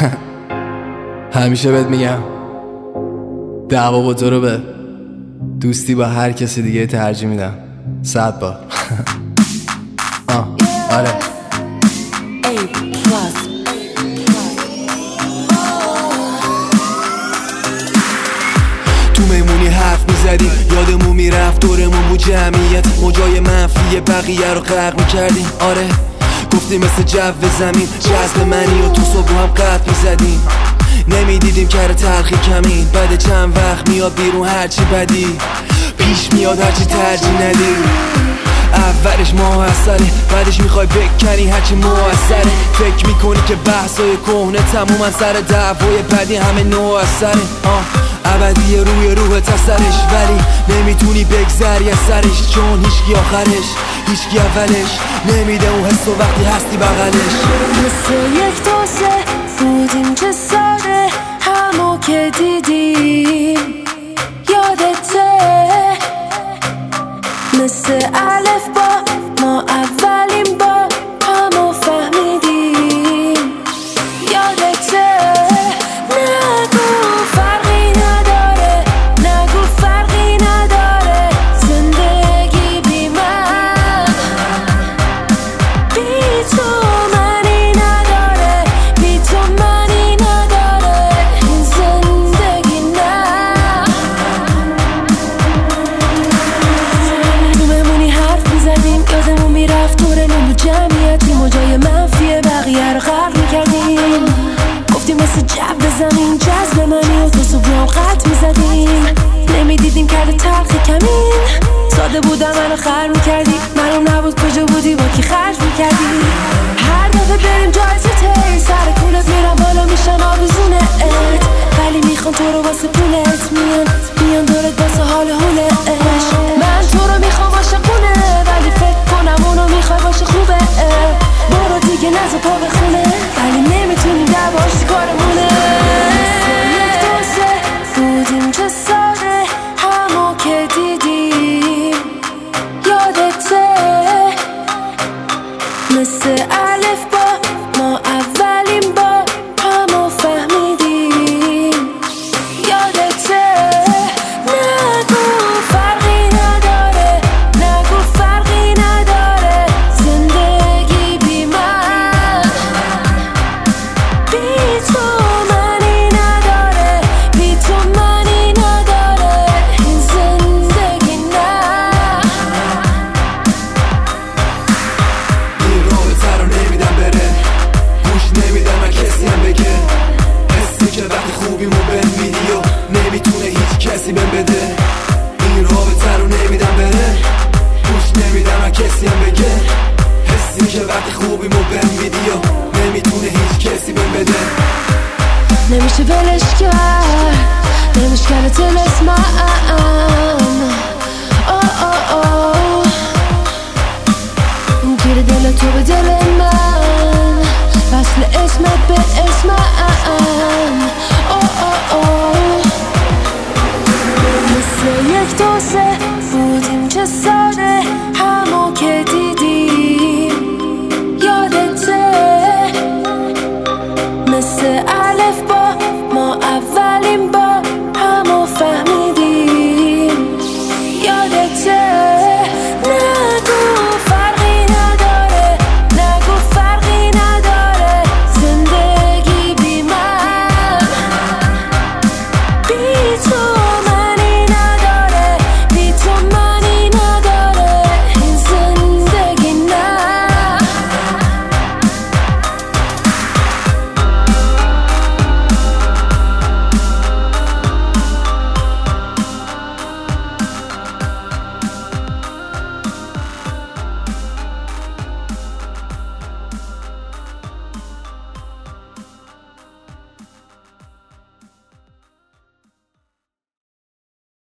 همیشه بهت میگم دعوا با تو رو به دوستی با هر کسی دیگه ترجیح میدم 100 بار. آره تو میمونی حرف میزدیم یادمون میرفت دورمون بود جمعیت موجای منفی بقیه رو غرق میکردیم. آره گفتیم مثل جو زمین جذب منی و تو صبح هم قط میزدیم نمیدیدیم کار تلخی کمین بعد چند وقت میاد بیرون هرچی بدی پیش میاد هرچی ترجیح ندی. اولش موثره بعدش میخوای بکنی هرچی موثره فکر میکنی که بحثای کهنه تمومن سر دعوای بعدی همه نوع اثره ابدی روی روحت اثرش ولی نمیتونی بگذری از سرش چون هیچکی آخرش هیچکی اولش نمیده اون حس و وقتی هستی بغلش. مثل یک دوسته بودیم چه ساده همو که دیدیم یادته مثل الف با ما اولین با همو فهمیدیم یادته نگو فرقی نداره نگو فرقی نداره زندگی بی من بی تو منی نداره بی تو منی نداره این زندگی نه. تو بمونی حرف میزدیم یادمون میرفت دورمون بود جمعیتی موجای منفی بقیه رو غرق میکردیم گفتیم مثل جو زمین جذب منی و تو صبح هم قط میزدیم نمیدیدیم کرده تلخی کمین ساده بودم منو خر میکردی معلوم نبود کجا بودی با کی خرج میکردی هر دفعه بریم جایزه تی سر کولت میرم بالا میشن آویزونه ات ولی میخوان تو رو واسه پولت میان دورت واسه حال هولش من تو رو میخوام عاشقونه ولی فکر کنم اونو میخوای باشه خوبه برو دیگه نزا پا بخونه ولی نمیتونیم دعواش کارمونه. یک دوسته بودیم چه ساده همو که دیدیم یادته مثل الف با ما اولین با همو فهمیدیم یادته نگو فرقی نداره نگو فرقی نداره زندگی بی من بی تو منی نداره بی تو منی نداره این زندگی نه. این رابطه رو نمیدم بره گوش نمیدم من کسی هم بگه حسی که وقتی خوبیمو بهم میدی و نمیتونه هیچ کسی بهم بده. این رابطه رو نمیدم بره گوش نمیدم من کسی هم بگه حسی که وقتی خوبیمو بهم میدی و نمیتونه هیچ کسی بهم بده. نمیشه ولش کرد نمیشه تلسمم گیر دل تو به دل من وصل اسمت به اسمم